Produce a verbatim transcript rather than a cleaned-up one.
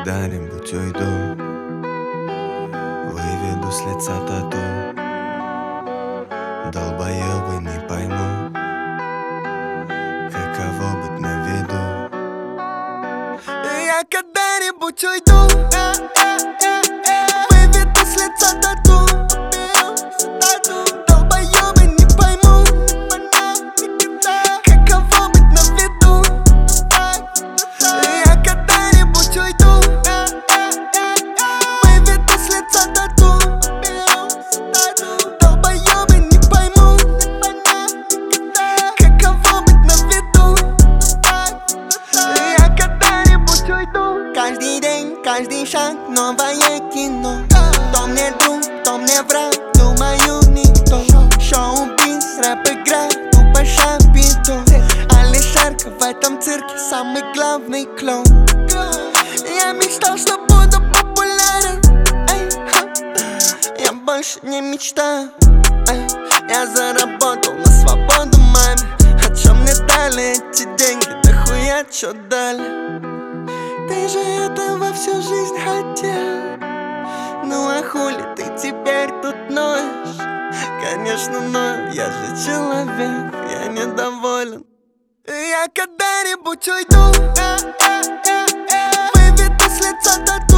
когда-нибудь уйду, выведу с лица тату. Долбоёбы не поймут, каково быть на виду. Я когда-нибудь уйду, выведу с лица тату. Долбоёбы не поймут, каково быть на виду. Я когда-нибудь уйду, выведу с лица тату. Долбоёбы не поймут, каково быть на виду. Я когда-нибудь уйду. Каждый день, каждый шаг, новое кино. Кто мне друг, кто мне враг, думаю никто. Шоу-биз, рэп-игра, тупо шапито. Алишерка в этом цирке самый главный клоун. Я мечтал, что буду популярен, эй, ха. Я больше не мечтаю, эй. Я заработал на свободу маме. А чё мне дали эти деньги, нахуя чё дали? Ты же этого всю жизнь хотел. Ну а хули ты теперь тут ноешь? Конечно, ною, я же человек, я недоволен. Я когда-нибудь уйду, выведу с лица тату.